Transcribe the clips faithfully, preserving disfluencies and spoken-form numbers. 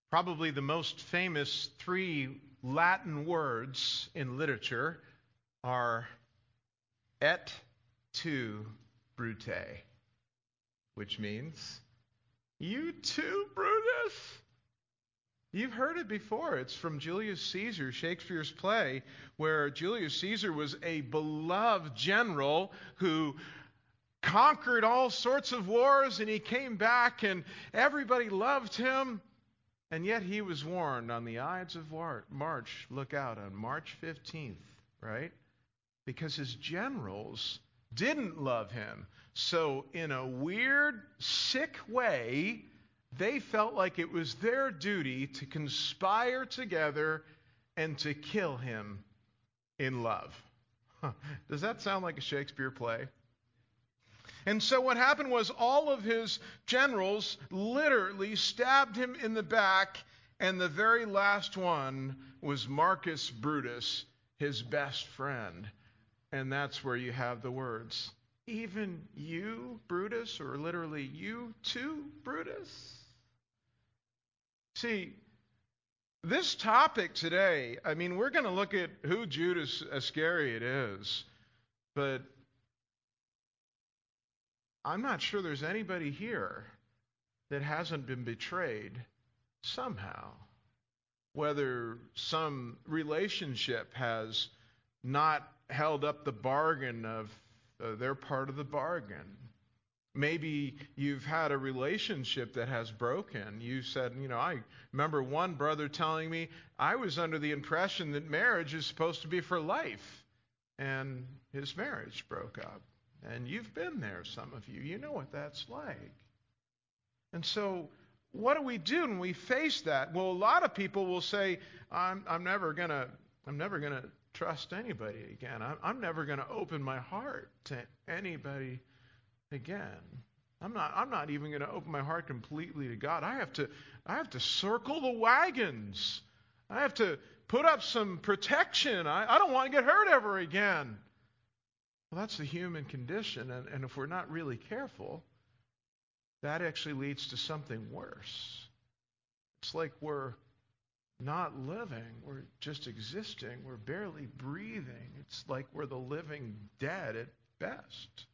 Probably the most famous three Latin words in literature are et tu, Brute, which means, you too, Brutus? You've heard it before. It's from Julius Caesar, Shakespeare's play, where Julius Caesar was a beloved general who conquered all sorts of wars, and he came back and everybody loved him. And yet he was warned on the Ides of March, look out, on March fifteenth, right? Because his generals didn't love him. So in a weird, sick way, they felt like it was their duty to conspire together and to kill him in love. Huh. Does that sound like a Shakespeare play? And so what happened was all of his generals literally stabbed him in the back, and the very last one was Marcus Brutus, his best friend. And that's where you have the words, even you, Brutus, or literally you too, Brutus? See, this topic today, I mean, we're going to look at who Judas Iscariot is, but I'm not sure there's anybody here that hasn't been betrayed somehow. Whether some relationship has not held up the bargain of uh, their part of the bargain. Maybe you've had a relationship that has broken. You said, you know, I remember one brother telling me, I was under the impression that marriage is supposed to be for life. And his marriage broke up. And you've been there, some of you. You know what that's like. And so, what do we do when we face that? Well, a lot of people will say, I'm, I'm never gonna, I'm never gonna trust anybody again. I'm, I'm never gonna open my heart to anybody again. I'm not, I'm not even gonna open my heart completely to God. I have to, I have to circle the wagons. I have to put up some protection. I, I don't want to get hurt ever again. Well, that's the human condition, and, and if we're not really careful, that actually leads to something worse. It's like we're not living, we're just existing, we're barely breathing. It's like we're the living dead at best.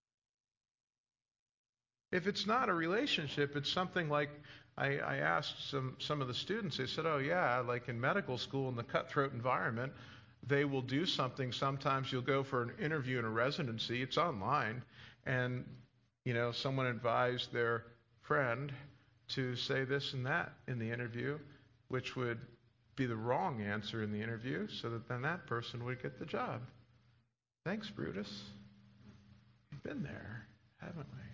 If it's not a relationship, it's something like, I, I asked some, some of the students, they said, oh yeah, like in medical school in the cutthroat environment, they will do something. Sometimes you'll go for an interview in a residency. It's online. And, you know, someone advised their friend to say this and that in the interview, which would be the wrong answer in the interview, so that then that person would get the job. Thanks, Brutus. We've been there, haven't we?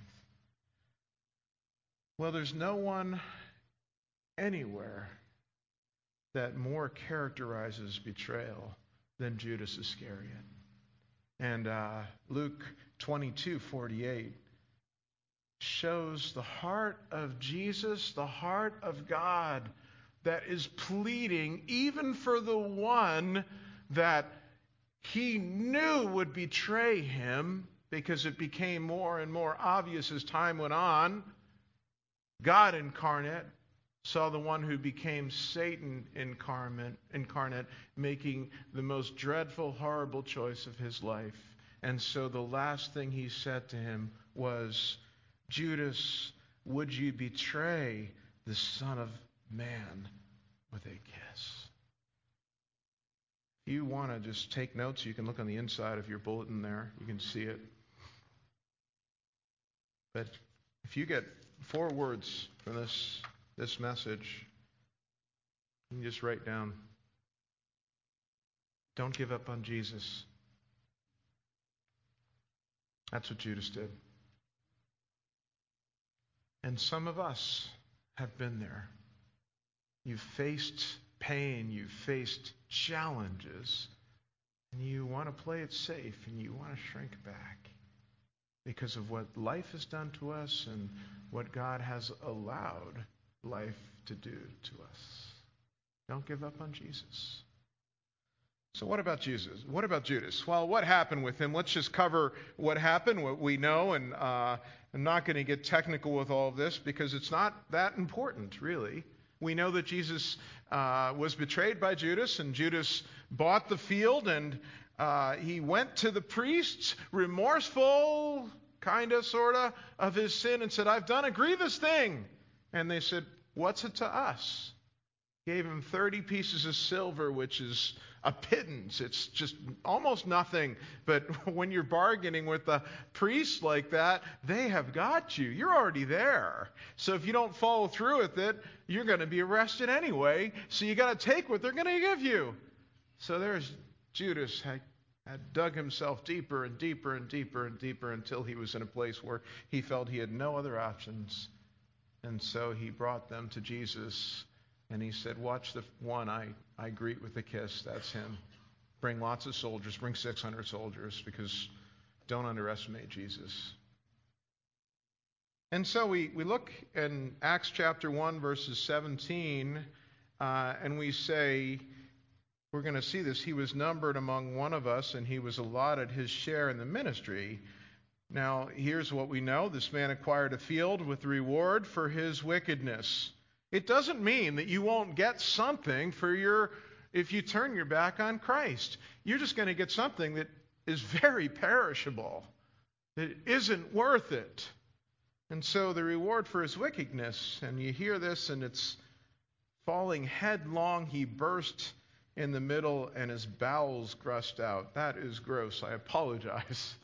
Well, there's no one anywhere that more characterizes betrayal than Judas Iscariot. And uh, Luke twenty-two forty-eight shows the heart of Jesus, the heart of God, that is pleading even for the one that he knew would betray him, because it became more and more obvious as time went on. God incarnate saw the one who became Satan incarnate, incarnate, making the most dreadful, horrible choice of his life. And so the last thing he said to him was, Judas, would you betray the Son of Man with a kiss? If you want to just take notes, you can look on the inside of your bulletin there. You can see it. But if you get four words from this this message, you can just write down, don't give up on Jesus. That's what Judas did. And some of us have been there. You've faced pain, you've faced challenges, and you want to play it safe, and you want to shrink back because of what life has done to us and what God has allowed life to do to us. Don't give up on Jesus. So what about Jesus? What about Judas? Well, what happened with him? Let's just cover what happened, what we know, and uh, I'm not going to get technical with all of this because it's not that important, really. We know that Jesus uh, was betrayed by Judas, and Judas bought the field, and uh, he went to the priests, remorseful, kind of, sort of, of his sin, and said, I've done a grievous thing. And they said, what's it to us? Gave him thirty pieces of silver, which is a pittance. It's just almost nothing. But when you're bargaining with the priests like that, they have got you. You're already there. So if you don't follow through with it, you're going to be arrested anyway. So you got to take what they're going to give you. So there's Judas had, had dug himself deeper and deeper and deeper and deeper until he was in a place where he felt he had no other options. And so he brought them to Jesus. And he said, watch the one I, I greet with a kiss. That's him. Bring lots of soldiers. Bring six hundred soldiers, because don't underestimate Jesus. And so we, we look in Acts chapter one, verses seventeen, uh, and we say, we're going to see this. He was numbered among one of us, and he was allotted his share in the ministry. Now, here's what we know. This man acquired a field with reward for his wickedness. It doesn't mean that you won't get something for your, if you turn your back on Christ. You're just going to get something that is very perishable, that isn't worth it. And so the reward for his wickedness, and you hear this, and it's falling headlong, he burst in the middle, and his bowels gushed out. That is gross. I apologize.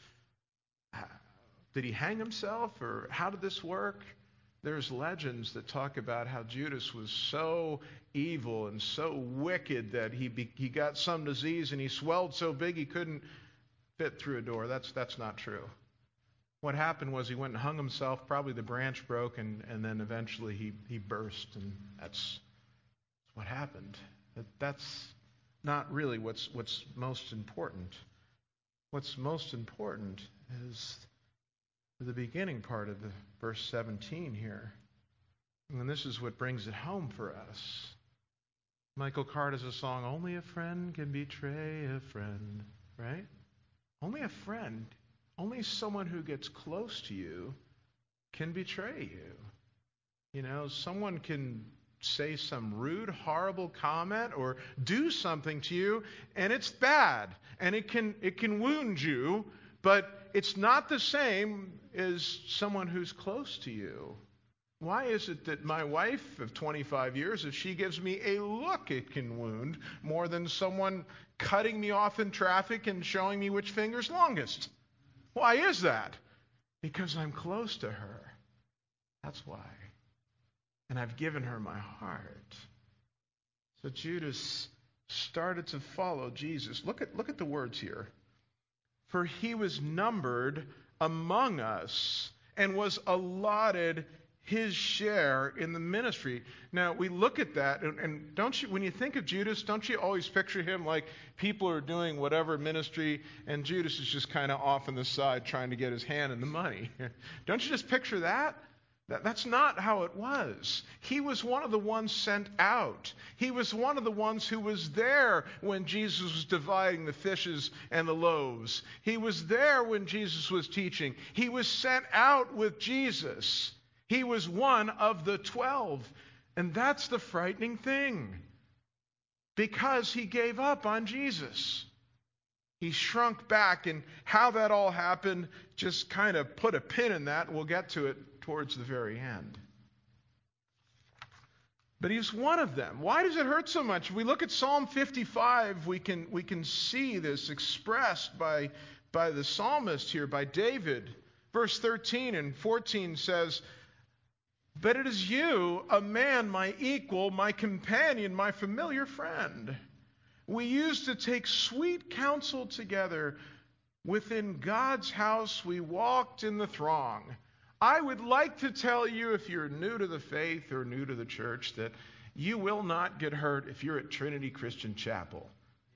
Did he hang himself, or how did this work? There's legends that talk about how Judas was so evil and so wicked that he be, he got some disease and he swelled so big he couldn't fit through a door. That's that's not true. What happened was he went and hung himself. Probably the branch broke, and, and then eventually he, he burst, and that's what happened. That, that's not really what's what's most important. What's most important is the beginning part of the verse seventeen here. And this is what brings it home for us. Michael Card has a song, only a friend can betray a friend, right? Only a friend, only someone who gets close to you can betray you. You know, someone can say some rude, horrible comment or do something to you, and it's bad, and it can it can wound you, but it's not the same as someone who's close to you. Why is it that my wife of twenty-five years, if she gives me a look, it can wound more than someone cutting me off in traffic and showing me which finger's longest? Why is that? Because I'm close to her. That's why. And I've given her my heart. So Judas started to follow Jesus. Look at, look at the words here. For he was numbered among us and was allotted his share in the ministry. Now, we look at that, and, and don't you, when you think of Judas, don't you always picture him like people are doing whatever ministry, and Judas is just kind of off on the side trying to get his hand in the money? Don't you just picture that? that? That's not how it was. He was one of the ones sent out. He was one of the ones who was there when Jesus was dividing the fishes and the loaves. He was there when Jesus was teaching. He was sent out with Jesus. He was one of the twelve. And that's the frightening thing. Because he gave up on Jesus. He shrunk back, and how that all happened, just kind of put a pin in that. We'll get to it towards the very end. But he's one of them. Why does it hurt so much? If we look at Psalm fifty-five, we can, we can see this expressed by, by the psalmist here, by David. Verse thirteen and fourteen says, but it is you, a man, my equal, my companion, my familiar friend. We used to take sweet counsel together. Within God's house we walked in the throng. I would like to tell you, if you're new to the faith or new to the church, that you will not get hurt if you're at Trinity Christian Chapel.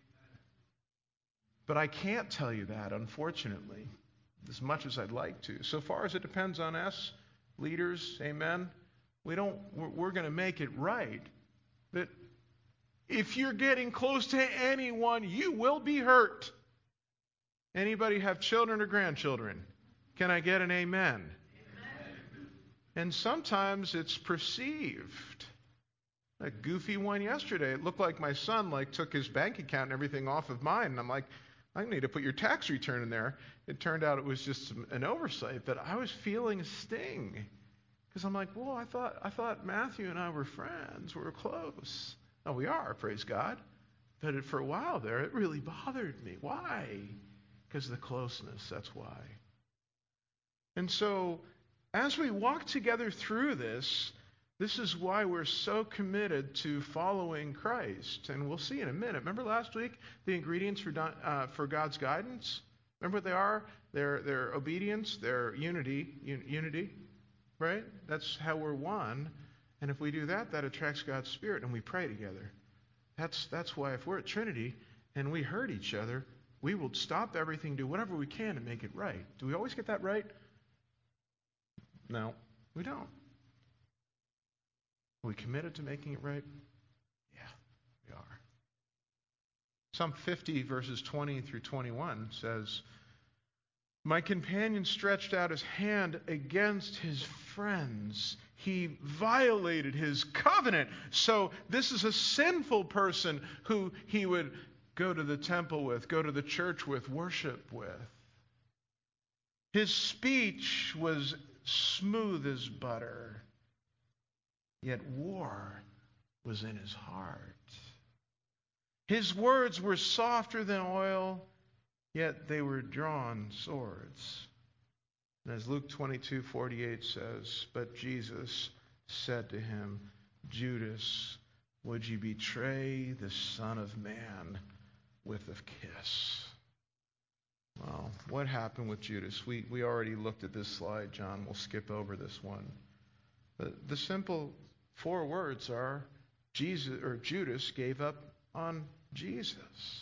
But I can't tell you that, unfortunately, as much as I'd like to. So far as it depends on us, leaders, amen, we don't, we're, we're going to make it right. That if you're getting close to anyone, you will be hurt. Anybody have children or grandchildren? Can I get an amen? Amen. And sometimes it's perceived. a goofy one yesterday. It looked like my son like took his bank account and everything off of mine. And I'm like, I need to put your tax return in there. It turned out it was just an oversight, but I was feeling a sting. Because I'm like, well, I thought I thought Matthew and I were friends. We were close. Oh, we are, praise God. But it, for a while there, it really bothered me. Why? Because of the closeness, that's why. And so, as we walk together through this, this is why we're so committed to following Christ. And we'll see in a minute. Remember last week, the ingredients for, uh, for God's guidance? Remember what they are? They're, they're obedience, they're unity, un- unity, right? That's how we're one. And if we do that, that attracts God's Spirit, and we pray together. That's, that's why if we're at Trinity and we hurt each other, we will stop everything, do whatever we can to make it right. Do we always get that right? No, we don't. Are we committed to making it right? Yeah, we are. Psalm fifty, verses twenty through twenty-one says, my companion stretched out his hand against his friends. He violated his covenant. So this is a sinful person who he would go to the temple with, go to the church with, worship with. His speech was smooth as butter, yet war was in his heart. His words were softer than oil, yet they were drawn swords. And as Luke twenty-two forty-eight says, but Jesus said to him, Judas, would you betray the Son of Man with a kiss? Well, what happened with Judas? We we already looked at this slide, John. We'll skip over this one. The, the simple four words are Jesus or Judas gave up on Jesus.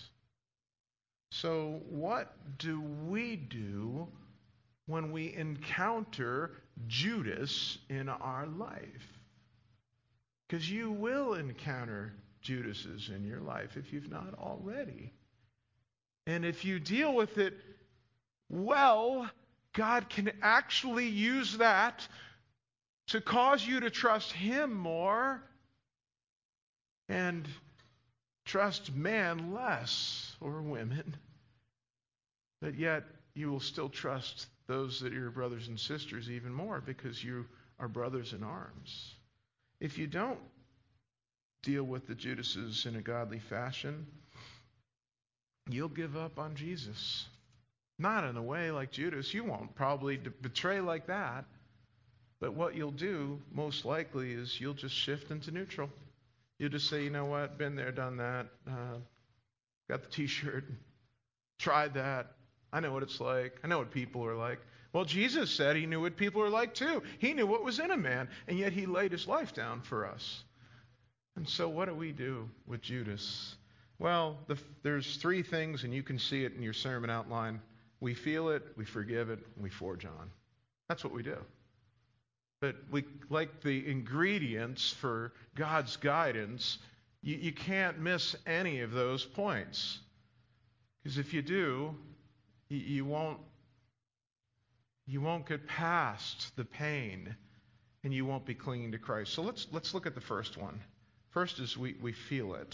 So what do we do when we encounter Judas in our life? Because you will encounter Judases in your life if you've not already. And if you deal with it well, God can actually use that to cause you to trust Him more and trust man less, or women. But yet you will still trust those that are your brothers and sisters even more because you are brothers in arms. If you don't deal with the Judases in a godly fashion, you'll give up on Jesus. Not in a way like Judas. You won't probably betray like that. But what you'll do, most likely, is you'll just shift into neutral. You'll just say, you know what, been there, done that. Uh, got the t-shirt. Tried that. I know what it's like. I know what people are like. Well, Jesus said He knew what people are like too. He knew what was in a man, and yet He laid His life down for us. And so what do we do with Judas? Well, the, there's three things, and you can see it in your sermon outline. We feel it, we forgive it, and we forge on. That's what we do. But we, like the ingredients for God's guidance, you, you can't miss any of those points. Because if you do, you, you won't you won't get past the pain, and you won't be clinging to Christ. So let's let's look at the first one. First is we, we feel it.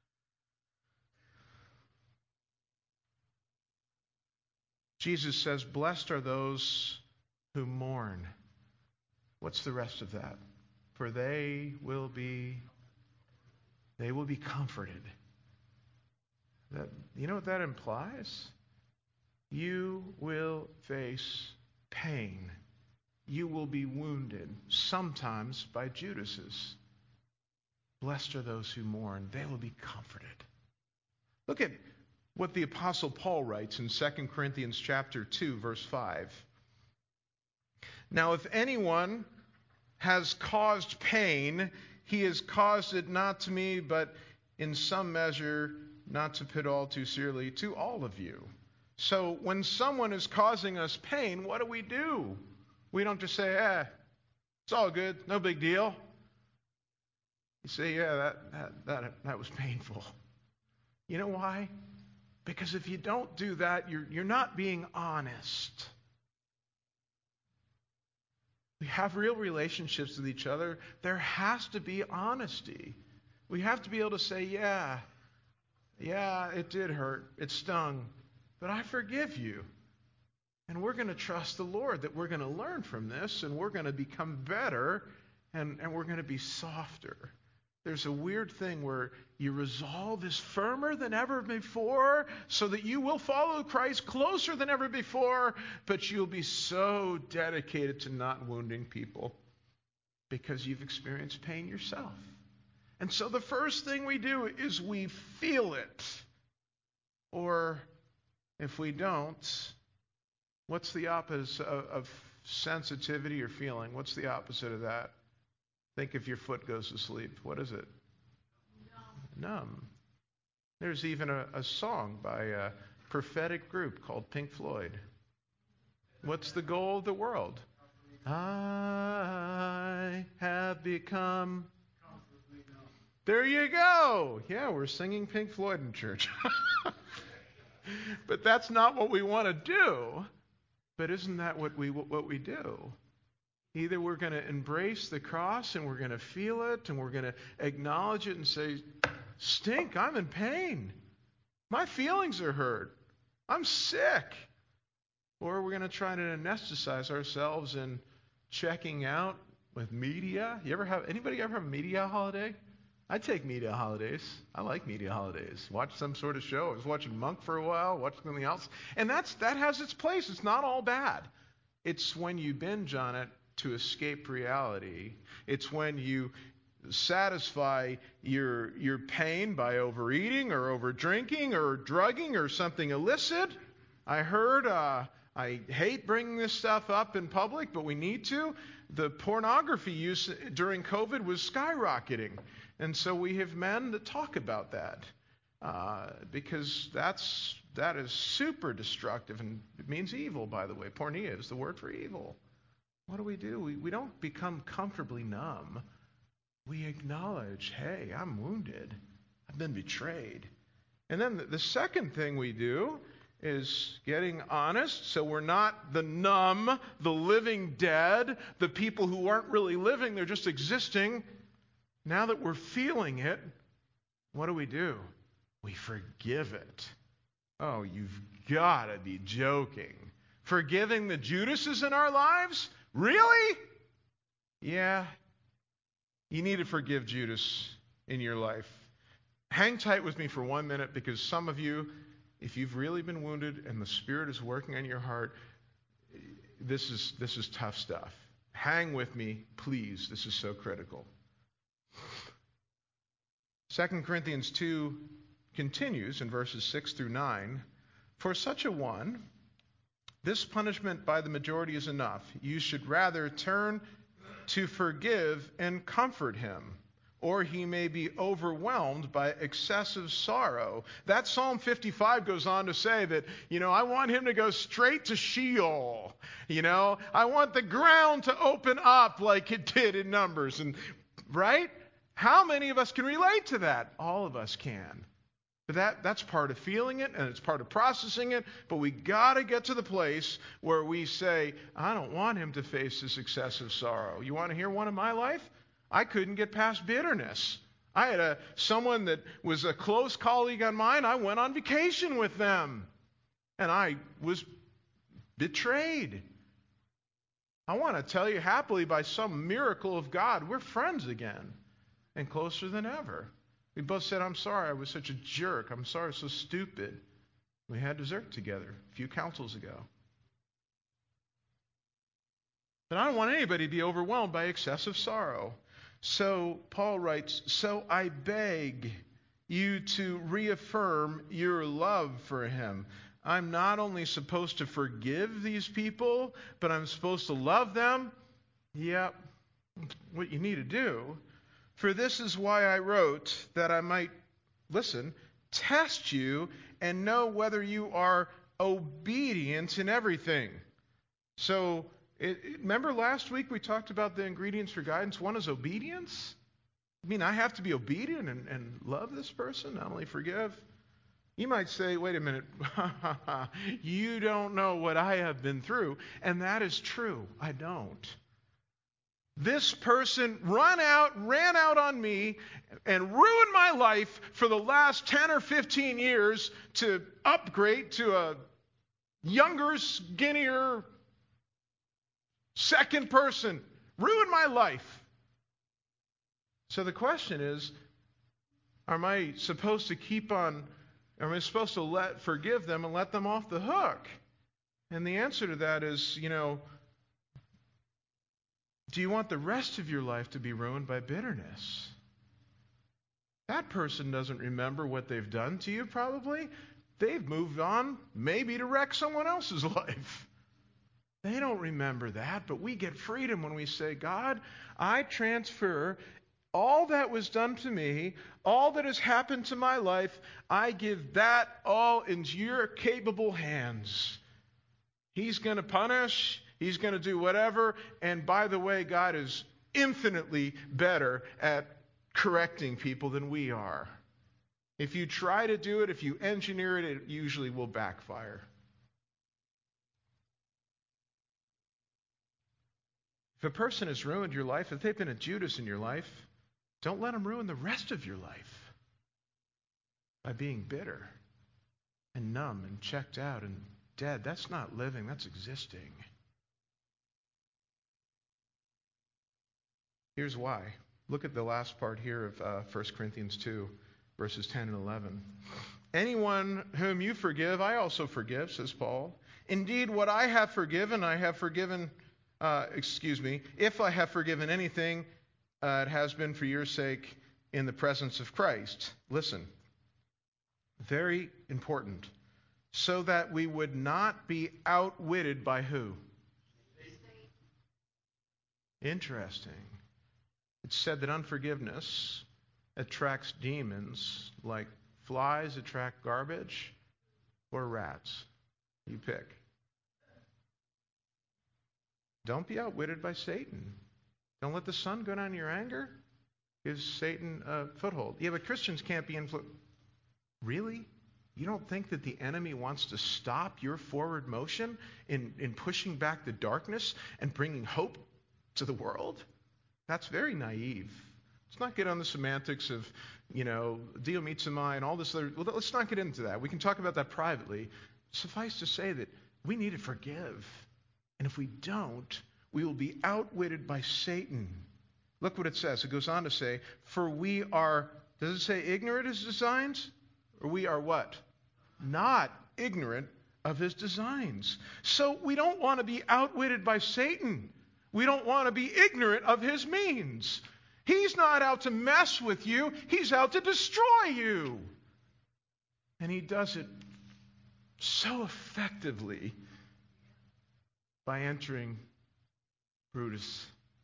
Jesus says, blessed are those who mourn. What's the rest of that? For they will be, they will be comforted. That, you know what that implies? You will face pain. You will be wounded, sometimes by Judases. Blessed are those who mourn. They will be comforted. Look at what the Apostle Paul writes in Second Corinthians chapter two, verse five. Now, if anyone has caused pain, he has caused it not to me, but in some measure, not to put all too severely, to all of you. So when someone is causing us pain, what do we do? We don't just say, eh, it's all good, no big deal. You say, yeah, that, that, that, that was painful. You know why? Because if you don't do that, you're, you're not being honest. We have real relationships with each other. There has to be honesty. We have to be able to say, yeah, yeah, it did hurt. It stung. But I forgive you. And we're going to trust the Lord that we're going to learn from this and we're going to become better and, and we're going to be softer. There's a weird thing where your resolve is firmer than ever before so that you will follow Christ closer than ever before, but you'll be so dedicated to not wounding people because you've experienced pain yourself. And so the first thing we do is we feel it. Or if we don't, what's the opposite of, of sensitivity or feeling? What's the opposite of that? Think if your foot goes to sleep. What is it? Numb. Numb. There's even a, a song by a prophetic group called Pink Floyd. What's the goal of the world? I have become... There you go. Yeah, we're singing Pink Floyd in church. But that's not what we want to do. But isn't that what we what we do? Either we're going to embrace the cross and we're going to feel it and we're going to acknowledge it and say, stink, I'm in pain. My feelings are hurt. I'm sick. Or we're going to try to anesthetize ourselves in checking out with media. You ever have anybody ever have a media holiday? I take media holidays. I like media holidays. Watch some sort of show. I was watching Monk for a while, watch something else. And that's that has its place. It's not all bad. It's when you binge on it to escape reality. It's when you satisfy your your pain by overeating or overdrinking or drugging or something illicit. I heard, uh, I hate bringing this stuff up in public, but we need to. The pornography use during COVID was skyrocketing. And so we have men that talk about that uh, because that's that is super destructive and it means evil, by the way. Pornea is the word for evil. What do we do? We, we don't become comfortably numb. We acknowledge, hey, I'm wounded. I've been betrayed. And then the, the second thing we do is getting honest, so we're not the numb, the living dead, the people who aren't really living, they're just existing. Now that we're feeling it, what do we do? We forgive it. Oh, you've got to be joking. Forgiving the Judases in our lives? Really? Yeah. You need to forgive Judas in your life. Hang tight with me for one minute because some of you, if you've really been wounded and the Spirit is working on your heart, this is this is tough stuff. Hang with me, please. This is so critical. Second Corinthians two continues in verses six through nine. For such a one, this punishment by the majority is enough. You should rather turn to forgive and comfort him, or he may be overwhelmed by excessive sorrow. That Psalm fifty-five goes on to say that, you know, I want him to go straight to Sheol. You know, I want the ground to open up like it did in Numbers. And right? How many of us can relate to that? All of us can. But that, that's part of feeling it, and it's part of processing it. But we got to get to the place where we say, I don't want him to face this excessive sorrow. You want to hear one in my life? I couldn't get past bitterness. I had a someone that was a close colleague on mine. I went on vacation with them, and I was betrayed. I want to tell you happily, by some miracle of God, we're friends again. And closer than ever. We both said, I'm sorry I was such a jerk. I'm sorry I was so stupid. We had dessert together a few councils ago. But I don't want anybody to be overwhelmed by excessive sorrow. So Paul writes, so I beg you to reaffirm your love for him. I'm not only supposed to forgive these people, but I'm supposed to love them. Yep, what you need to do. For this is why I wrote, that I might, listen, test you and know whether you are obedient in everything. So, it, it, remember last week we talked about the ingredients for guidance? One is obedience. I mean, I have to be obedient and, and love this person, not only forgive. You might say, wait a minute, you don't know what I have been through. And that is true. I don't. this person run out, ran out on me and ruined my life for the last ten or fifteen years to upgrade to a younger, skinnier, second person. Ruined my life. So the question is, am I supposed to keep on, am I supposed to let forgive them and let them off the hook? And the answer to that is, you know, do you want the rest of your life to be ruined by bitterness? That person doesn't remember what they've done to you, probably. They've moved on, maybe to wreck someone else's life. They don't remember that, but we get freedom when we say, God, I transfer all that was done to me, all that has happened to my life, I give that all into your capable hands. He's going to punish, he's going to do whatever, and by the way, God is infinitely better at correcting people than we are. If you try to do it, if you engineer it, it usually will backfire. If a person has ruined your life, if they've been a Judas in your life, don't let them ruin the rest of your life by being bitter and numb and checked out and dead. That's not living, that's existing. Here's why. Look at the last part here of uh, First Corinthians two, verses ten and eleven. Anyone whom you forgive, I also forgive, says Paul. Indeed, what I have forgiven, I have forgiven, uh, excuse me, if I have forgiven anything, uh, it has been for your sake in the presence of Christ. Listen, very important. So that we would not be outwitted by who? Interesting. It's said that unforgiveness attracts demons like flies attract garbage or rats. You pick. Don't be outwitted by Satan. Don't let the sun go down in your anger. Gives Satan a foothold. Yeah, but Christians can't be influenced. Really? You don't think that the enemy wants to stop your forward motion in, in pushing back the darkness and bringing hope to the world? That's very naive. Let's not get on the semantics of, you know, Dio Mitsumai and all this other. Well, let's not get into that. We can talk about that privately. Suffice to say that we need to forgive. And if we don't, we will be outwitted by Satan. Look what it says. It goes on to say, for we are, does it say ignorant of his designs? Or we are what? Not ignorant of his designs. So we don't want to be outwitted by Satan. We don't want to be ignorant of his means. He's not out to mess with you. He's out to destroy you. And he does it so effectively by entering Brutus,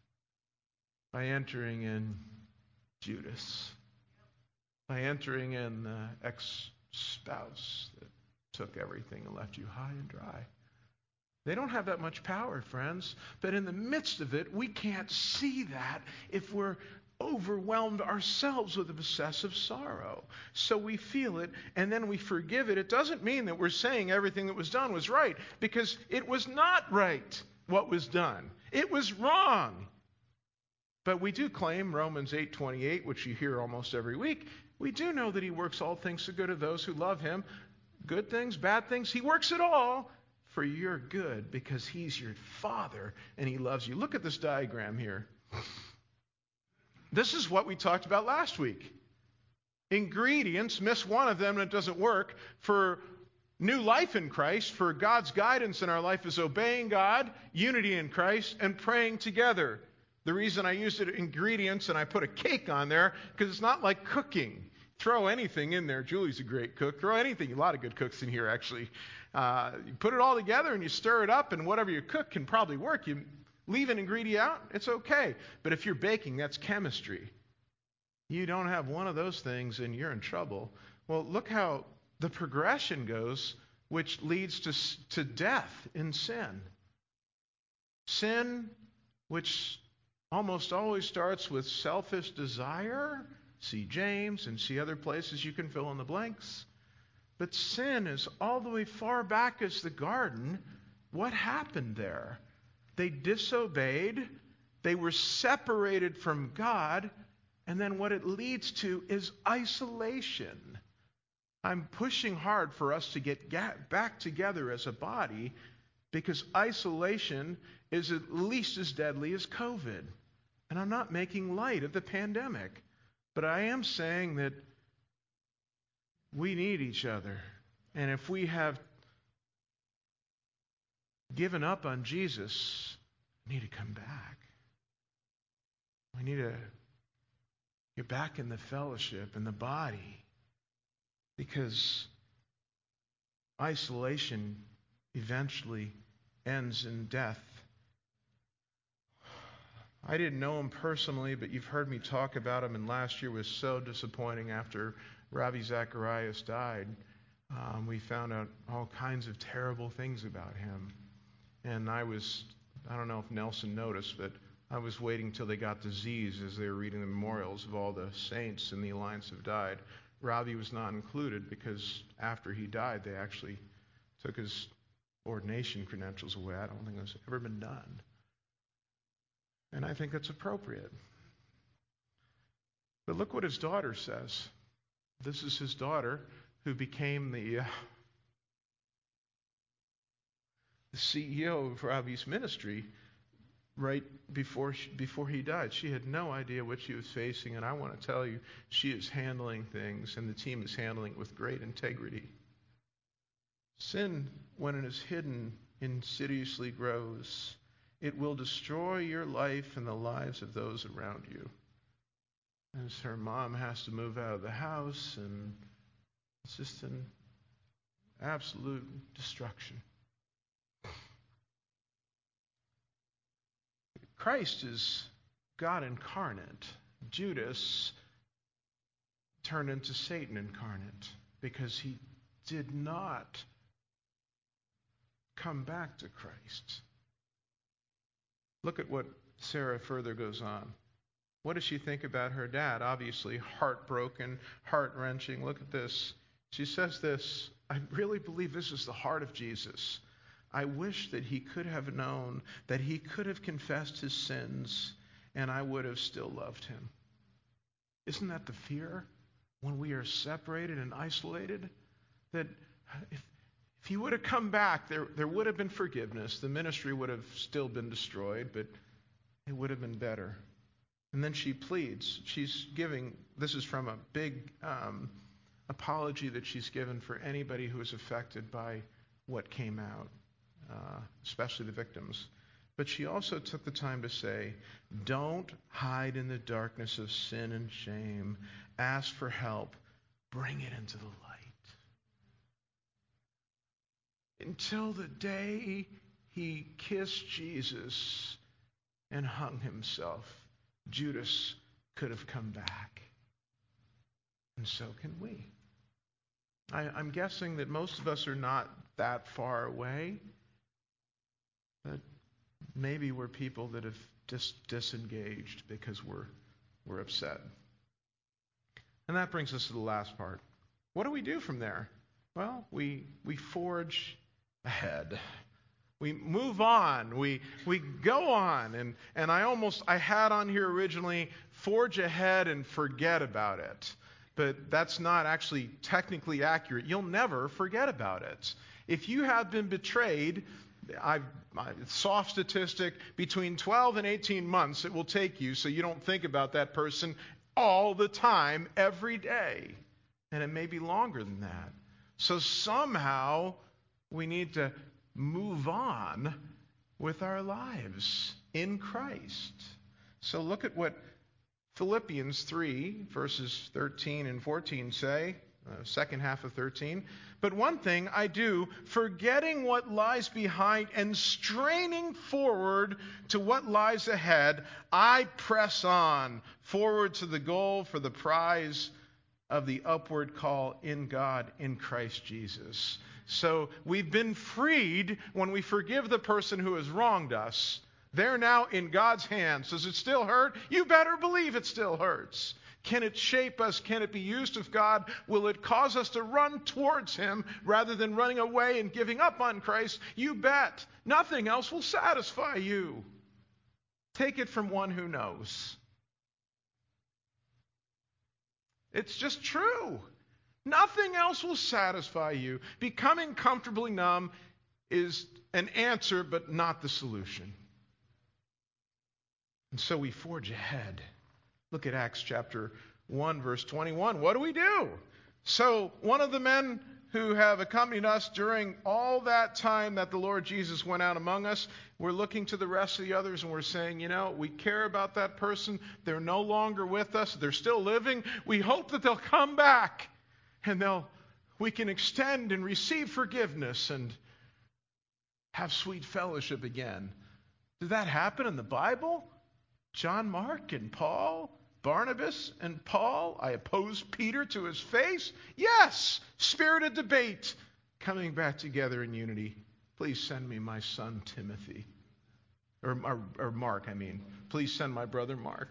by entering in Judas, by entering in the ex-spouse that took everything and left you high and dry. They don't have that much power, friends. But in the midst of it, we can't see that if we're overwhelmed ourselves with obsessive sorrow. So we feel it, and then we forgive it. It doesn't mean that we're saying everything that was done was right, because it was not right what was done. It was wrong. But we do claim Romans eight twenty-eight, which you hear almost every week. We do know that he works all things to good of those who love him. Good things, bad things, he works it all for your good, because he's your Father and he loves you. Look at this diagram here. This is what we talked about last week. Ingredients, miss one of them and it doesn't work. For new life in Christ, for God's guidance in our life is obeying God, unity in Christ, and praying together. The reason I used it ingredients and I put a cake on there, because it's not like cooking. Throw anything in there. Julie's a great cook. Throw anything. A lot of good cooks in here, actually. Uh, you put it all together and you stir it up, and whatever you cook can probably work. You leave an ingredient out, it's okay. But if you're baking, that's chemistry. You don't have one of those things and you're in trouble. Well, look how the progression goes, which leads to, to death in sin. Sin, which almost always starts with selfish desire. See James and see other places you can fill in the blanks. But sin is all the way far back as the garden. What happened there? They disobeyed. They were separated from God, and then what it leads to is isolation. I'm pushing hard for us to get back together as a body, because isolation is at least as deadly as COVID. And I'm not making light of the pandemic, but I am saying that we need each other. And if we have given up on Jesus, we need to come back. We need to get back in the fellowship, in the body, because isolation eventually ends in death. I didn't know him personally, but you've heard me talk about him, and last year was so disappointing after Ravi Zacharias died. Um, we found out all kinds of terrible things about him. And I was, I don't know if Nelson noticed, but I was waiting till they got to Z's as they were reading the memorials of all the saints in the Alliance have died. Ravi was not included because after he died, they actually took his ordination credentials away. I don't think that's ever been done. And I think that's appropriate. But look what his daughter says. This is his daughter who became the, uh, the C E O of Ravi's ministry right before she, before he died. She had no idea what she was facing, and I want to tell you, she is handling things, and the team is handling it with great integrity. Sin, when it is hidden, insidiously grows. It will destroy your life and the lives of those around you. As her mom has to move out of the house, and it's just an absolute destruction. Christ is God incarnate. Judas turned into Satan incarnate because he did not come back to Christ. Look at what Sarah further goes on. What does she think about her dad? Obviously heartbroken, heart-wrenching. Look at this. She says this, I really believe this is the heart of Jesus. I wish that he could have known, that he could have confessed his sins, and I would have still loved him. Isn't that the fear when we are separated and isolated? That if, if he would have come back, there, there would have been forgiveness. The ministry would have still been destroyed, but it would have been better. And then she pleads. She's giving, this is from a big um, apology that she's given for anybody who was affected by what came out. Uh, especially the victims. But she also took the time to say, don't hide in the darkness of sin and shame. Ask for help. Bring it into the light. Until the day he kissed Jesus and hung himself, Judas could have come back. And so can we. I, I'm guessing that most of us are not that far away. But maybe we're people that have dis- disengaged because we're we're upset. And that brings us to the last part. What do we do from there? Well, we we forge ahead. We move on. We we go on. And and I almost I had on here originally forge ahead and forget about it. But that's not actually technically accurate. You'll never forget about it. If you have been betrayed, I've, I, soft statistic, between twelve and eighteen months it will take you so you don't think about that person all the time, every day. And it may be longer than that. So somehow we need to move on with our lives in Christ. So look at what Philippians three, verses thirteen and fourteen say, uh, second half of thirteen. But one thing I do, forgetting what lies behind and straining forward to what lies ahead, I press on, forward to the goal for the prize of the upward call in God, in Christ Jesus. So we've been freed when we forgive the person who has wronged us. They're now in God's hands. Does it still hurt? You better believe it still hurts. Can it shape us? Can it be used of God? Will it cause us to run towards Him rather than running away and giving up on Christ? You bet. Nothing else will satisfy you. Take it from one who knows. It's just true. Nothing else will satisfy you. Becoming comfortably numb is an answer, but not the solution. And so we forge ahead. Look at Acts chapter one, verse twenty-one. What do we do? So one of the men who have accompanied us during all that time that the Lord Jesus went out among us, we're looking to the rest of the others and we're saying, you know, we care about that person. They're no longer with us. They're still living. We hope that they'll come back and they'll we can extend and receive forgiveness and have sweet fellowship again. Did that happen in the Bible? John Mark and Paul, Barnabas and Paul, I opposed Peter to his face. Yes, spirited debate, coming back together in unity. Please send me my son Timothy. Or, or, or Mark, I mean. Please send my brother Mark.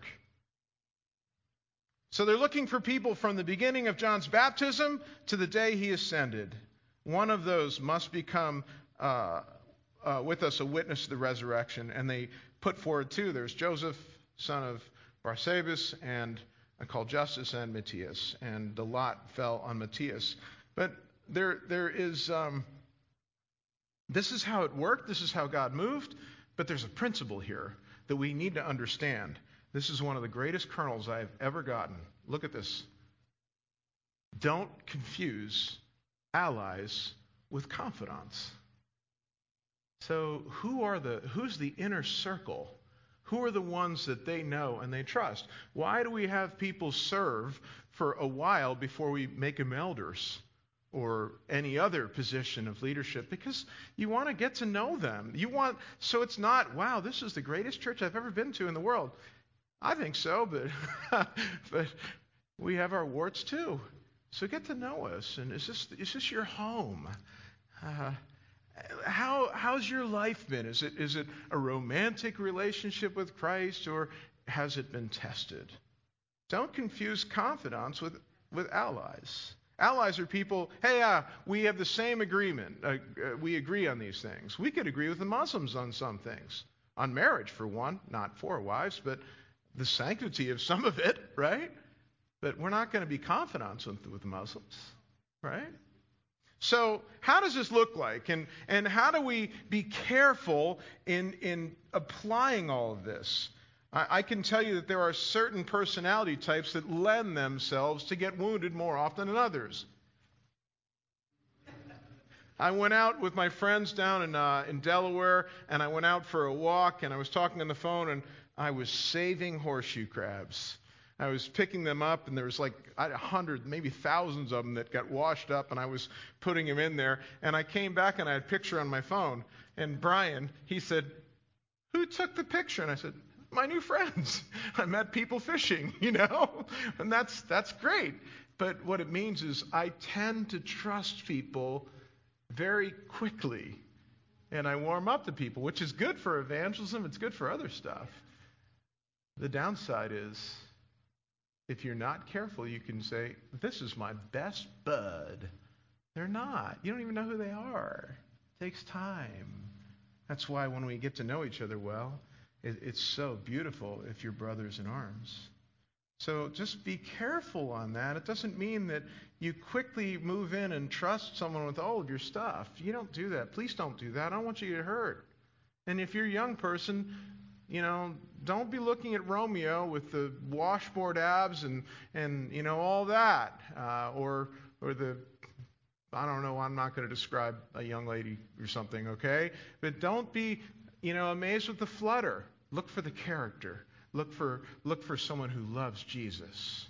So they're looking for people from the beginning of John's baptism to the day he ascended. One of those must become uh, uh, with us a witness to the resurrection. And they put forward two. There's Joseph, son of Barsabas, and called Justus, and Matthias. And the lot fell on Matthias. But there, there is, um, this is how it worked. This is how God moved. But there's a principle here that we need to understand. This is one of the greatest kernels I've ever gotten. Look at this. Don't confuse allies with confidants. So who are the who's the inner circle? Who are the ones that they know and they trust? Why do we have people serve for a while before we make them elders or any other position of leadership? Because you want to get to know them. You want so it's not, wow, this is the greatest church I've ever been to in the world. I think so, but but we have our warts too. So get to know us. And is this is this your home? Uh, how how's your life been? Is it is it a romantic relationship with Christ, or has it been tested? Don't confuse confidants with with allies. Allies are people. Hey, uh, we have the same agreement. Uh, uh, we agree on these things. We could agree with the Muslims on some things, on marriage for one, not four wives, but the sanctity of some of it, right? But we're not going to be confidants with, with Muslims, right? So how does this look like? And, and how do we be careful in, in applying all of this? I, I can tell you that there are certain personality types that lend themselves to get wounded more often than others. I went out with my friends down in, uh, in Delaware, and I went out for a walk, and I was talking on the phone, and I was saving horseshoe crabs. I was picking them up, and there was like a hundred, maybe thousands of them that got washed up, and I was putting them in there. And I came back, and I had a picture on my phone. And Brian, he said, "Who took the picture?" And I said, "My new friends. I met people fishing, you know." And that's that's great. But what it means is I tend to trust people very quickly, and I warm up to people, which is good for evangelism. It's good for other stuff. The downside is, if you're not careful, you can say, "This is my best bud." They're not. You don't even know who they are. It takes time. That's why when we get to know each other well, it, it's so beautiful if you're brothers in arms. So just be careful on that. It doesn't mean that you quickly move in and trust someone with all of your stuff. You don't do that. Please don't do that. I don't want you to get hurt. And if you're a young person, you know, don't be looking at Romeo with the washboard abs and, and you know, all that. Uh, or or the, I don't know, I'm not going to describe a young lady or something, okay? But don't be, you know, amazed with the flutter. Look for the character. Look for look for someone who loves Jesus.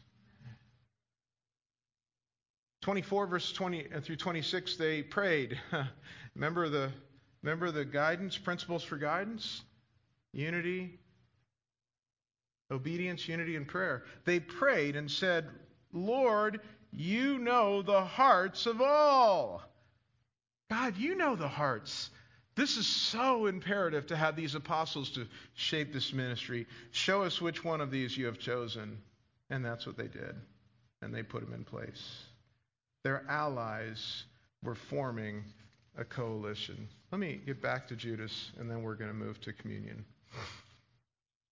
twenty-four, verse twenty through twenty-six, they prayed. remember the remember the guidance, principles for guidance? Unity, obedience, unity, and prayer. They prayed and said, "Lord, you know the hearts of all." God, you know the hearts. This is so imperative to have these apostles to shape this ministry. Show us which one of these you have chosen. And that's what they did. And they put them in place. Their allies were forming a coalition. Let me get back to Judas, and then we're going to move to communion.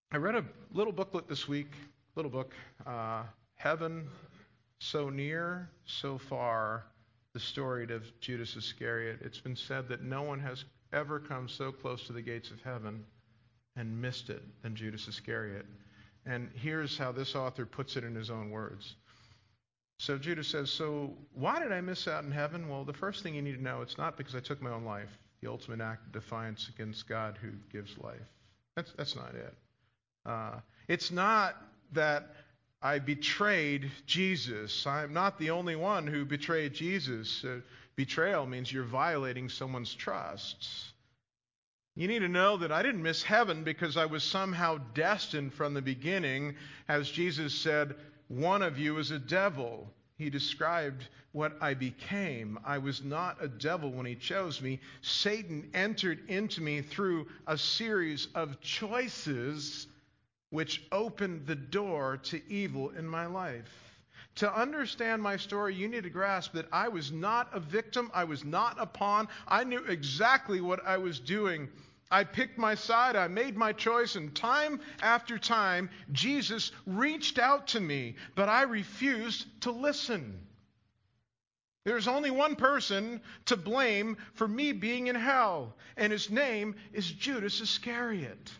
I read a little booklet this week, little book, uh, Heaven, So Near, So Far, the story of Judas Iscariot. It's been said that no one has ever come so close to the gates of heaven and missed it than Judas Iscariot. And here's how this author puts it in his own words. So Judas says, so why did I miss out in heaven? Well, the first thing you need to know, it's not because I took my own life, the ultimate act of defiance against God who gives life. That's, that's not it. Uh, it's not that I betrayed Jesus. I'm not the only one who betrayed Jesus. Uh, betrayal means you're violating someone's trust. You need to know that I didn't miss heaven because I was somehow destined from the beginning. As Jesus said, one of you is a devil. He described what I became. I was not a devil when he chose me. Satan entered into me through a series of choices which opened the door to evil in my life. To understand my story, you need to grasp that I was not a victim. I was not a pawn. I knew exactly what I was doing. I picked my side. I made my choice. And time after time, Jesus reached out to me, but I refused to listen. There's only one person to blame for me being in hell, and his name is Judas Iscariot.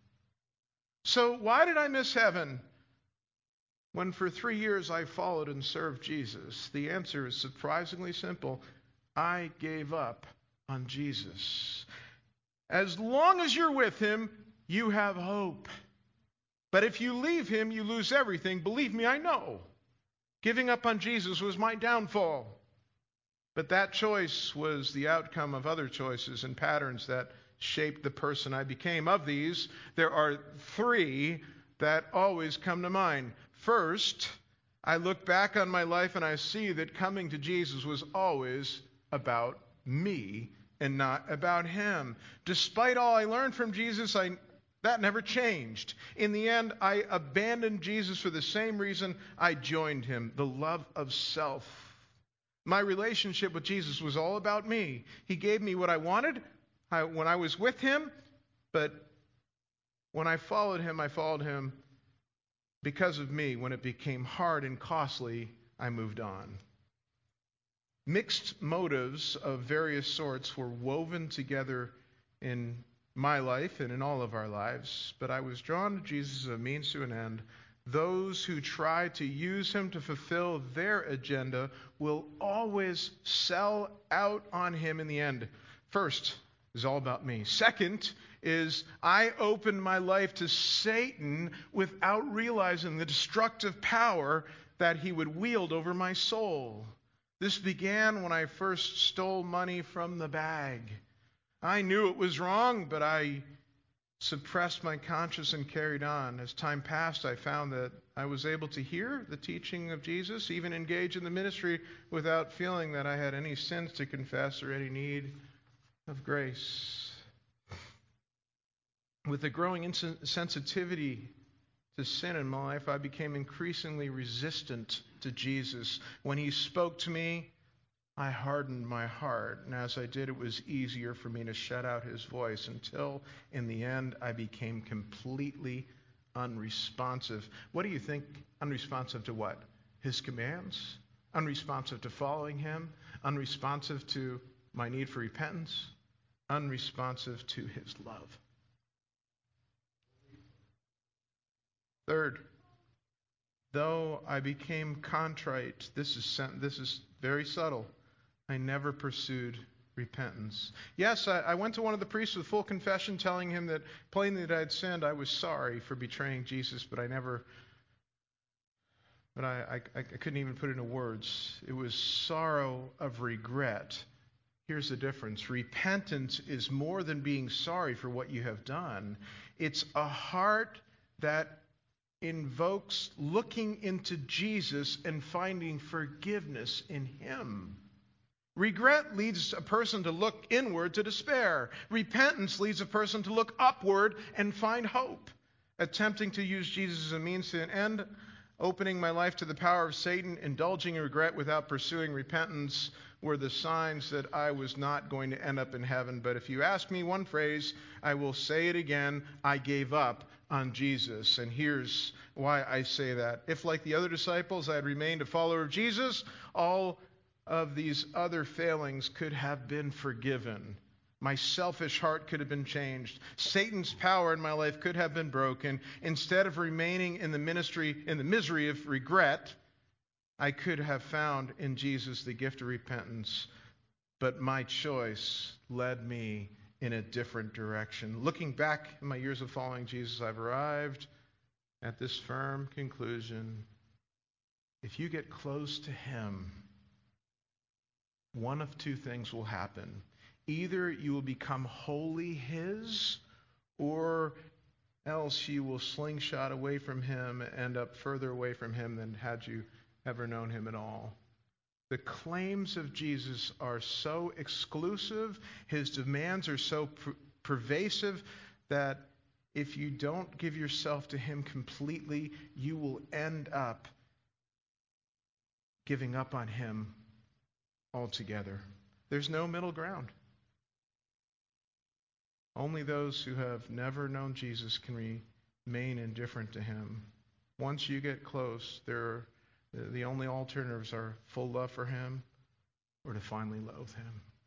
So why did I miss heaven when for three years I followed and served Jesus? The answer is surprisingly simple. I gave up on Jesus. As long as you're with him, you have hope. But if you leave him, you lose everything. Believe me, I know. Giving up on Jesus was my downfall. But that choice was the outcome of other choices and patterns that shaped the person I became. Of these, there are three that always come to mind. First, I look back on my life and I see that coming to Jesus was always about me and not about him. Despite all I learned from Jesus, I, that never changed. In the end, I abandoned Jesus for the same reason I joined him, the love of self. My relationship with Jesus was all about me. He gave me what I wanted I, when I was with him, but when I followed him, I followed him because of me. When it became hard and costly, I moved on. Mixed motives of various sorts were woven together in my life and in all of our lives, but I was drawn to Jesus as a means to an end. Those who try to use him to fulfill their agenda will always sell out on him in the end. First is all about me. Second is I opened my life to Satan without realizing the destructive power that he would wield over my soul. This began when I first stole money from the bag. I knew it was wrong, but I suppressed my conscience and carried on. As time passed, I found that I was able to hear the teaching of Jesus, even engage in the ministry without feeling that I had any sins to confess or any need of grace. With the growing insensitivity to sin in my life, I became increasingly resistant to Jesus. When he spoke to me, I hardened my heart, and as I did, it was easier for me to shut out his voice until, in the end, I became completely unresponsive. What do you think? Unresponsive to what? His commands? Unresponsive to following him? Unresponsive to my need for repentance? Unresponsive to his love. Third, though I became contrite, this is this is very subtle, I never pursued repentance. Yes, I, I went to one of the priests with full confession, telling him that plainly that I had sinned. I was sorry for betraying Jesus, but I never, but I, I, I couldn't even put it into words. It was sorrow of regret. Here's the difference. Repentance is more than being sorry for what you have done. It's a heart that invokes looking into Jesus and finding forgiveness in him. Regret leads a person to look inward to despair. Repentance leads a person to look upward and find hope. Attempting to use Jesus as a means to an end, opening my life to the power of Satan, indulging in regret without pursuing repentance were the signs that I was not going to end up in heaven. But if you ask me one phrase, I will say it again. I gave up on Jesus. And here's why I say that. If, like the other disciples, I had remained a follower of Jesus, all of these other failings could have been forgiven. My selfish heart could have been changed. Satan's power in my life could have been broken. Instead of remaining in the ministry, in the misery of regret, I could have found in Jesus the gift of repentance. But my choice led me in a different direction. Looking back in my years of following Jesus, I've arrived at this firm conclusion. If you get close to Him, one of two things will happen. Either you will become wholly His, or else you will slingshot away from Him, end up further away from Him than had you ever known Him at all. The claims of Jesus are so exclusive, His demands are so per- pervasive, that if you don't give yourself to Him completely, you will end up giving up on Him altogether. There's no middle ground. Only those who have never known Jesus can remain indifferent to Him. Once you get close, there are, the only alternatives are full love for Him or to finally loathe Him.